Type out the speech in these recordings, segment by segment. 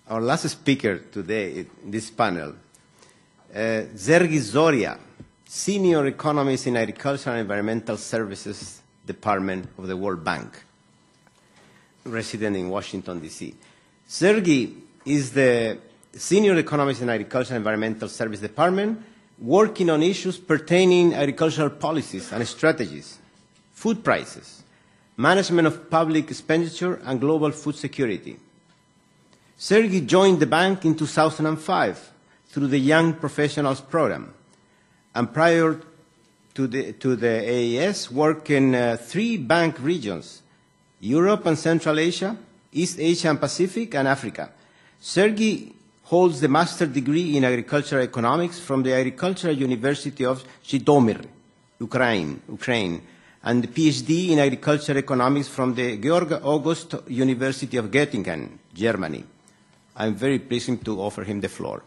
our last speaker today in this panel, Sergei Zoria, Senior Economist in Agriculture and Environmental Services Department of the World Bank, resident in Washington, D.C. Sergei is the Senior Economist in Agriculture and Environmental Service Department, working on issues pertaining agricultural policies and strategies, food prices, management of public expenditure, and global food security. Sergei joined the bank in 2005 through the Young Professionals Program, and prior to the AES, worked in 3 bank regions, Europe and Central Asia, East Asia and Pacific, and Africa. Sergei holds the master's degree in agricultural economics from the Agricultural University of Zhytomyr, Ukraine, and the PhD in agricultural economics from the Georg August University of Göttingen, Germany. I'm very pleased to offer him the floor.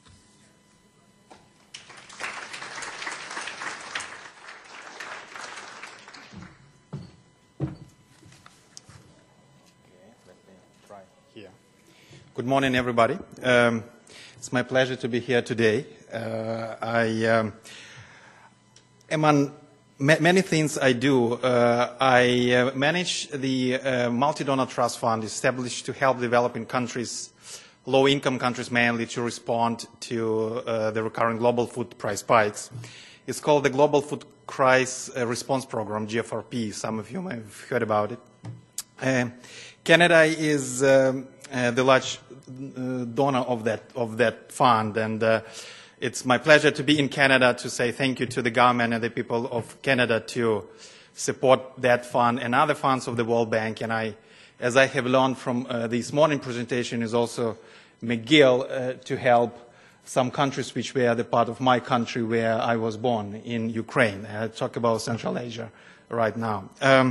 Good morning, everybody. It's my pleasure to be here today. I among many things I do, I manage the Multi-Donor Trust Fund established to help developing countries, low-income countries mainly, to respond to the recurring global food price spikes. It's called the Global Food Crisis Response Program, GFRP. Some of you may have heard about it. Canada is the large donor of that fund, and it's my pleasure to be in Canada to say thank you to the government and the people of Canada to support that fund and other funds of the World Bank. And as I have learned from this morning presentation, is also McGill to help some countries which were the part of my country where I was born, in Ukraine. I talk about Central Asia right now.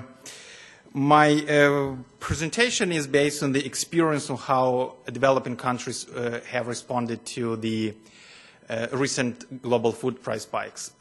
My presentation is based on the experience of how developing countries have responded to the recent global food price spikes.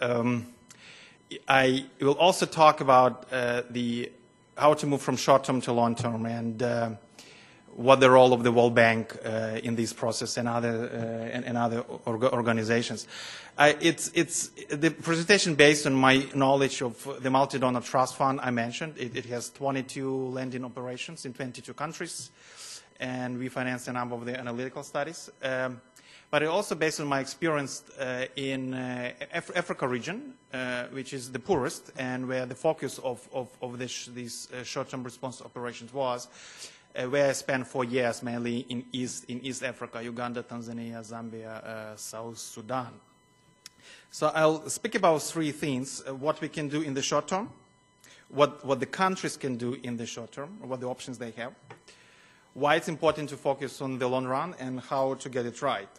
I will also talk about how to move from short-term to long-term, and what the role of the World Bank in this process and other organizations. It's the presentation based on my knowledge of the Multi-Donor Trust Fund I mentioned. It has 22 lending operations in 22 countries, and we finance a number of the analytical studies. But it also based on my experience in Africa region, which is the poorest, and where the focus of these short-term response operations was, where I spent 4 years mainly in East Africa, Uganda, Tanzania, Zambia, South Sudan. So I'll speak about 3 things: what we can do in the short term, what the countries can do in the short term, what the options they have, why it's important to focus on the long run, and how to get it right.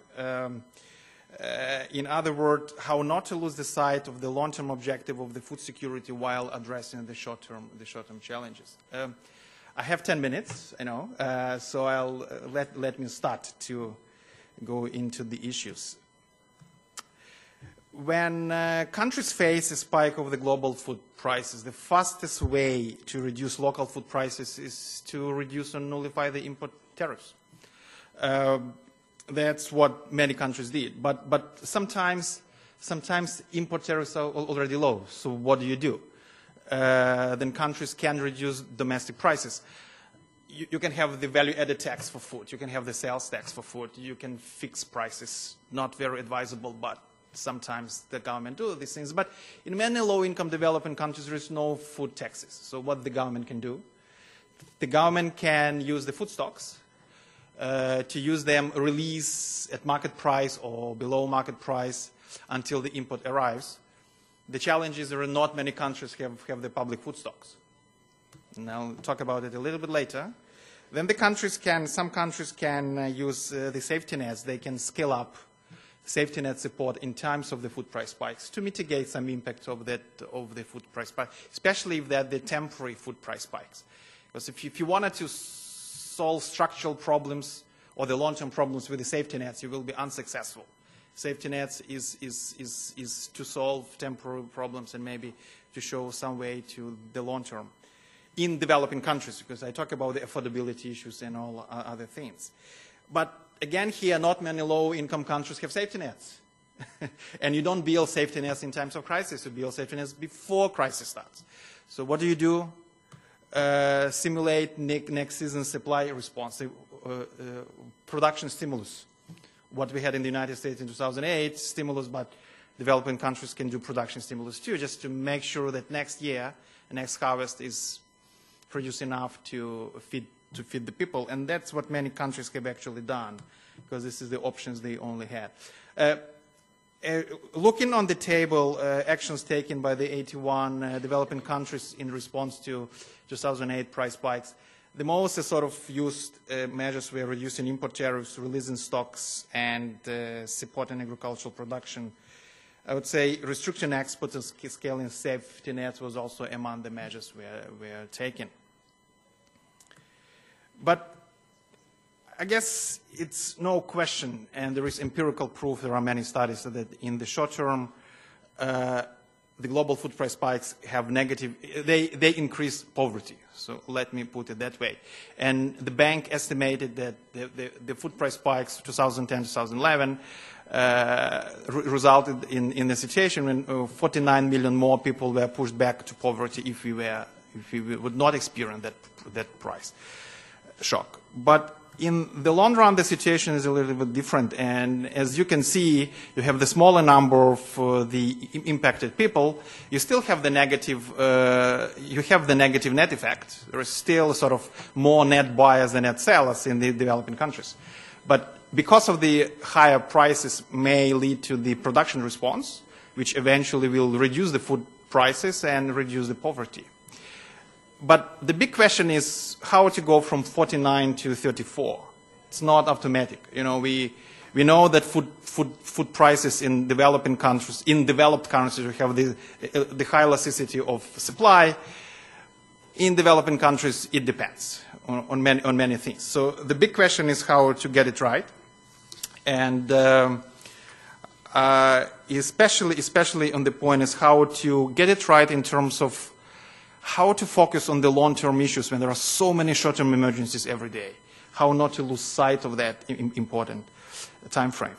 In other words, how not to lose the sight of the long-term objective of the food security while addressing the short-term challenges. I have 10 minutes, I know, so I'll let me start to go into the issues. When countries face a spike of the global food prices, the fastest way to reduce local food prices is to reduce or nullify the import tariffs. That's what many countries did. But sometimes import tariffs are already low. So what do? Then countries can reduce domestic prices. You can have the value-added tax for food. You can have the sales tax for food. You can fix prices. Not very advisable, but sometimes the government do these things. But in many low-income developing countries, there is no food taxes. So what the government can do? The government can use the food stocks to use them release at market price or below market price until the import arrives. The challenge is there are not many countries have the public food stocks. And I'll talk about it a little bit later. Then some countries can use the safety nets. They can scale up safety net support in times of the food price spikes to mitigate some impact of the food price spike, especially if they're the temporary food price spikes. Because if you wanted to solve structural problems or the long-term problems with the safety nets, you will be unsuccessful. Safety nets is to solve temporary problems and maybe to show some way to the long term in developing countries, because I talk about the affordability issues and all other things. But again, here, not many low-income countries have safety nets. And you don't build safety nets in times of crisis. You build safety nets before crisis starts. So what do? Simulate next season's supply response, production stimulus. What we had in the United States in 2008, stimulus, but developing countries can do production stimulus too, just to make sure that next year, the next harvest is produced enough to feed the people. And that's what many countries have actually done, because this is the options they only had. Looking on the table, actions taken by the 81 developing countries in response to 2008 price spikes, the most sort of used measures were reducing import tariffs, releasing stocks, and supporting agricultural production. I would say restricting exports and scaling safety nets was also among the measures were taken. But I guess it's no question, and there is empirical proof, there are many studies that in the short term, the global food price spikes have negative, they increase poverty. So let me put it that way. And the bank estimated that the food price spikes 2010, 2011 resulted in a situation when 49 million more people were pushed back to poverty if we would not experience that price shock. But in the long run, the situation is a little bit different, and as you can see, you have the smaller number of the impacted people. You still have the negative. You have the negative net effect. There is still sort of more net buyers than net sellers in the developing countries, but because of the higher prices, may lead to the production response, which eventually will reduce the food prices and reduce the poverty. But the big question is how to go from 49 to 34. It's not automatic. You know, we know that food prices in developing countries, in developed countries, we have the high elasticity of supply. In developing countries, it depends on many things. So the big question is how to get it right, and especially on the point is how to get it right in terms of how to focus on the long-term issues when there are so many short-term emergencies every day. How not to lose sight of that important time frame.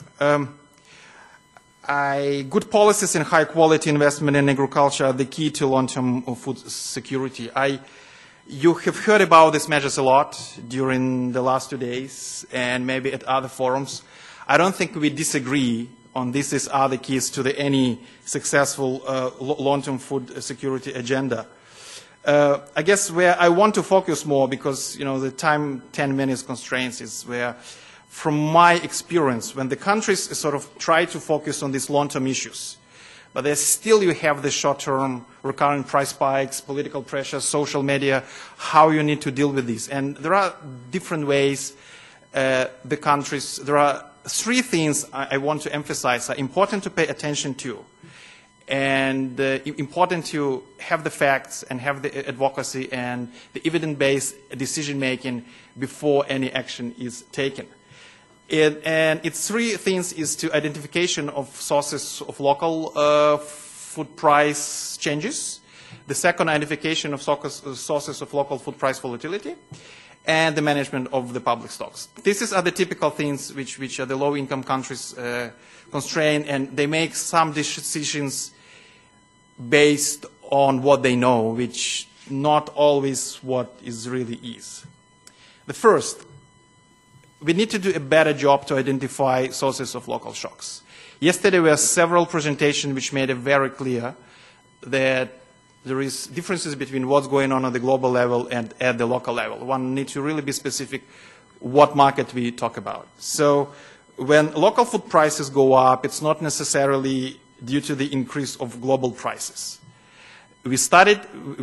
Good policies and high-quality investment in agriculture are the key to long-term food security. You have heard about these measures a lot during the last 2 days and maybe at other forums. I don't think we disagree on these are the keys to any successful long-term food security agenda. I guess where I want to focus more, because the time 10 minutes constraints, is where, from my experience, when the countries sort of try to focus on these long-term issues, but there's still you have the short-term recurring price spikes, political pressure, social media, how you need to deal with these. And there are different ways the countries, there are 3 things I want to emphasize are important to pay attention to. And important to have the facts and have the advocacy and the evidence-based decision-making before any action is taken. And its 3 things is to identification of sources of local food price changes. The second, identification of sources of local food price volatility. And the management of the public stocks. These are the typical things which are the low-income countries constrain, and they make some decisions based on what they know, which not always what is really is. The first, we need to do a better job to identify sources of local shocks. Yesterday there were several presentations which made it very clear that there is differences between what's going on at the global level and at the local level. One needs to really be specific what market we talk about. So when local food prices go up, it's not necessarily due to the increase of global prices. We studied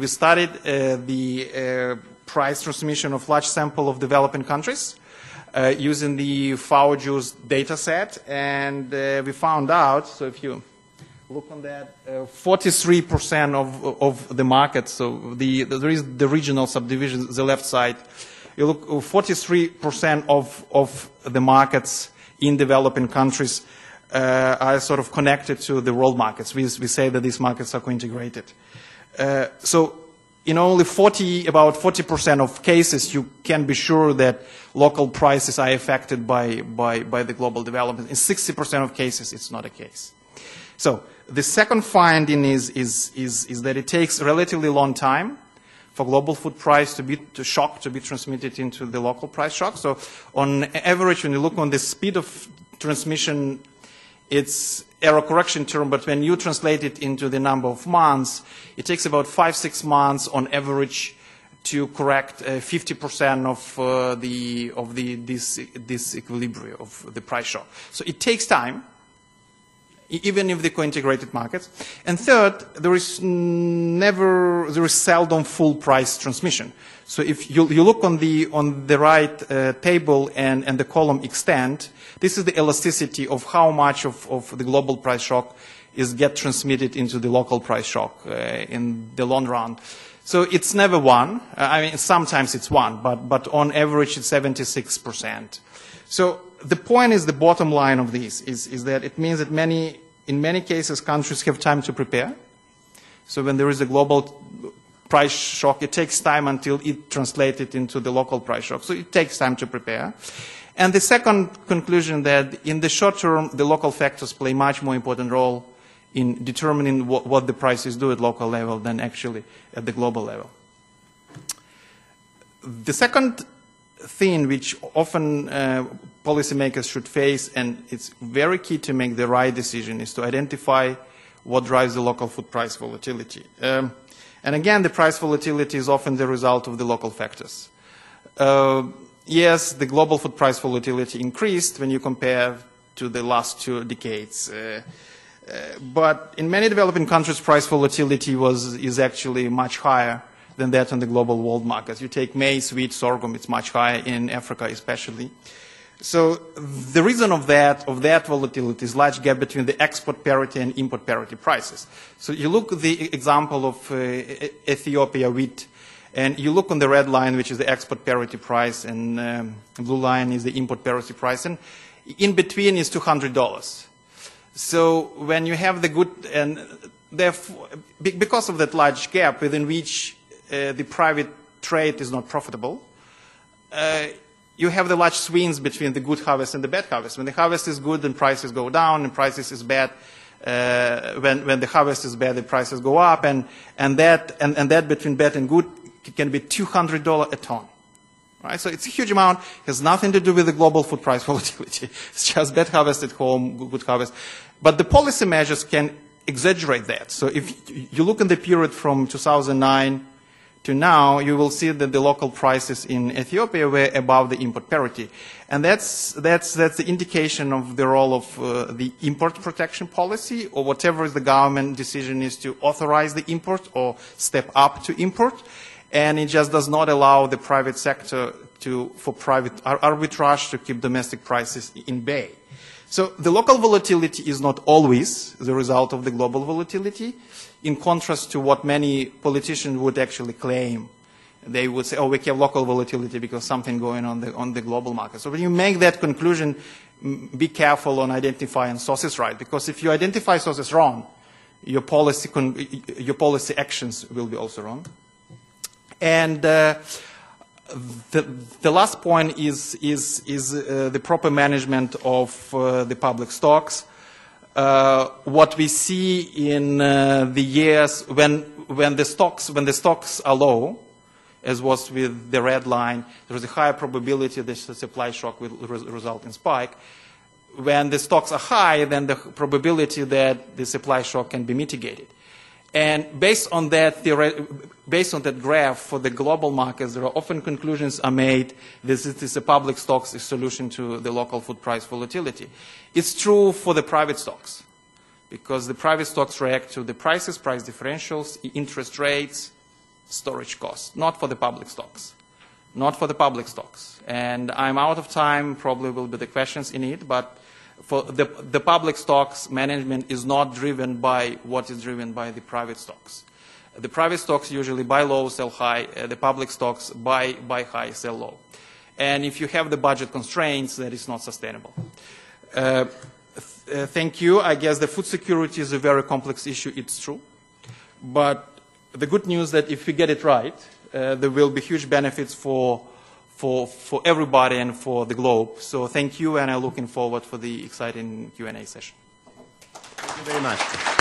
the price transmission of large sample of developing countries using the FAO-JUICE data set, and we found out, so if you look on that, 43% of the market, so there is the regional subdivision, the left side, you look, 43% of the markets in developing countries are sort of connected to the world markets. We say that these markets are co-integrated. So in only about 40% of cases, you can be sure that local prices are affected by the global development. In 60% of cases, it's not a case. So the second finding is that it takes a relatively long time for global food price to be transmitted into the local price shock. So on average, when you look on the speed of transmission, it's error correction term, but when you translate it into the number of months, it takes about 5-6 months on average to correct 50% of this equilibrium of the price shock. So it takes time, even if the co-integrated markets. And third, there is seldom full price transmission. So if you look on the right table and the column extent, this is the elasticity of how much of the global price shock get transmitted into the local price shock in the long run. So it's never one. I mean, sometimes it's one, but on average it's 76%. So the point is, the bottom line of this is that it means that in many cases countries have time to prepare. So when there is a global price shock, it takes time until it translated into the local price shock. So it takes time to prepare. And the second conclusion, that in the short term, the local factors play a much more important role in determining what the prices do at local level than actually at the global level. The second thing which often policymakers should face, and it's very key to make the right decision, is to identify what drives the local food price volatility. And again, the price volatility is often the result of the local factors. Yes, the global food price volatility increased when you compare to the last 2 decades. But in many developing countries, price volatility is actually much higher than that on the global world markets. You take maize, wheat, sorghum, it's much higher in Africa especially. So the reason of that volatility is large gap between the export parity and import parity prices. So you look at the example of Ethiopia wheat, and you look on the red line, which is the export parity price, and the blue line is the import parity price, and in between is $200. So when you have the good, and therefore, because of that large gap within which the private trade is not profitable, you have the large swings between the good harvest and the bad harvest. When the harvest is good, then prices go down, and prices is bad. When the harvest is bad, the prices go up, and that between bad and good can be $200 a ton. Right? So it's a huge amount. It has nothing to do with the global food price volatility. It's just bad harvest at home, good harvest. But the policy measures can exaggerate that. So if you look at the period from 2009 to now, you will see that the local prices in Ethiopia were above the import parity. And that's the indication of the role of the import protection policy, or whatever the government decision is to authorize the import or step up to import. And it just does not allow the private sector for private arbitrage to keep domestic prices in bay. So the local volatility is not always the result of the global volatility, in contrast to what many politicians would actually claim. They would say, oh, we have local volatility because something going on the global market. So when you make that conclusion, be careful on identifying sources right, because if you identify sources wrong, your policy actions will be also wrong. And the last point is the proper management of the public stocks. What we see in the years when the stocks are low, as was with the red line, there is a higher probability that the supply shock will result in spike. When the stocks are high, then the probability that the supply shock can be mitigated. And based on that graph for the global markets, there are often conclusions are made this is a public stocks solution to the local food price volatility. It's true for the private stocks, because the private stocks react to the prices, price differentials, interest rates, storage costs, not for the public stocks. Not for the public stocks. And I'm out of time, probably will be the questions in it, but for the public stocks, management is not driven by what is driven by the private stocks. The private stocks usually buy low, sell high. The public stocks buy high, sell low. And if you have the budget constraints, that is not sustainable. Thank you. I guess the food security is a very complex issue. It's true. But the good news that if we get it right, there will be huge benefits for everybody and for the globe. So thank you, and I'm looking forward for the exciting Q&A session. Thank you very much.